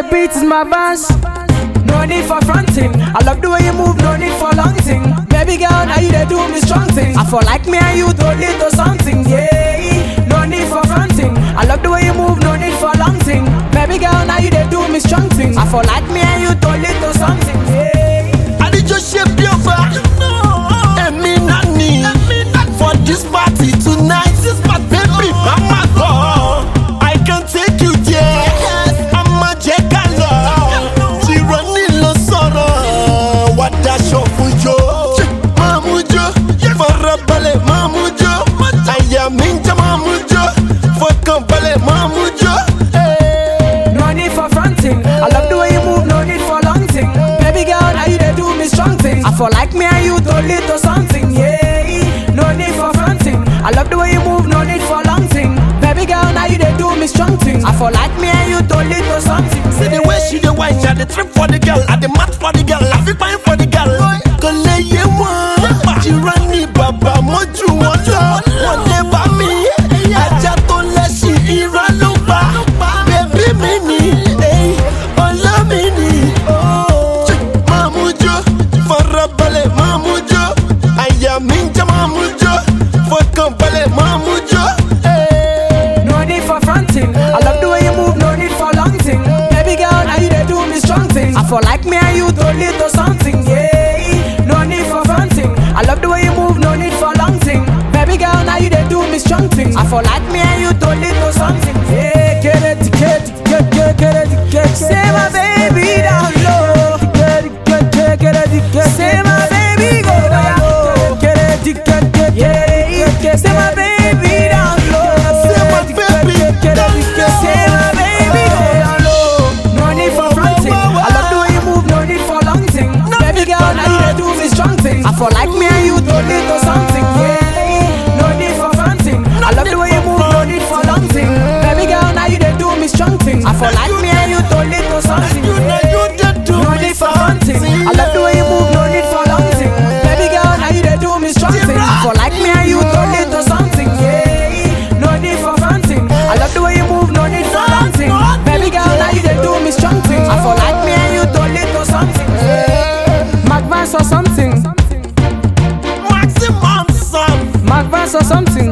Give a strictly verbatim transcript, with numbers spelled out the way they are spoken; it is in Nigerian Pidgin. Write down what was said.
the beat is my verse. No need for fronting. I love the way you move, no need for long thing. Baby girl, now you they do me strong thing. I feel like me and you don't need to something, yeah. No need for fronting. I love the way you move, no need for long thing. Baby girl, now you they do me strong thing. I feel like me and you don't need to something, yeah. I did just shape your back. And me not need for this party tonight. This my baby, I'm a girl. I can take you there. I'm a jackal. She running low sorrow. What that show for you? Mamujo, for a ballet, Mamujo. I am ninja Mamujo. For company, Mamujo. No need for fronting. I love the way you move, no need for long thing. Baby girl, now you they do me strong thing. I feel like me and you don't need to something, yeah. No need for fronting. I love the way you move, no need for long thing. Baby girl, now you they do me strong thing. I feel like me and you don't need to something. See the way she the wine, she the trip for the girl, I the mat for the girl, I feel fine for the girl. Kole ye one, she run me baba moju mojo, whatever me. Aja to le she ira lupa, baby mini, hey, ola mini. Oh, mamujo, for a ballet, mamujo. I am ninja mamujo, for company, mamujo. No need for fronting. I love the way you move, no need for long thing. Baby girl, now you they do me strong thing. I feel like me and you don't need to something, yeah. No need for fronting. I love the way you move, no need for long thing. Baby girl, now you they do me strong thing. I feel like me and you don't need to something, yeah. Get it, get it, get it, get it, get it. Say my baby down low. Get it, get it, get it, get it. Say my baby go down low. Get it, get it, get it, yeah. Say my baby down low. Say my baby down low. Say my baby go down low. No need for fronting. I love the way you move, no need for long thing. Baby girl, now you they do me strong thing. I feel like me and you don't need to something, yeah. No need for fronting. I love the way you move, no need for long thing. Baby girl, now you they do me strong thing. I feel like me and you don't need to something, You know you did do no me need for fronting. I love the way you move, no need for long thing. Baby girl, now you they do me strong thing. I feel like me and you don't need to something, yeah. No need for fronting. I love the way you move, no need for long thing. Baby girl, now you they do me strong thing. I feel like me and you don't need to something, yeah. Mark Vance or something. Maximum son. Mark Vance or something.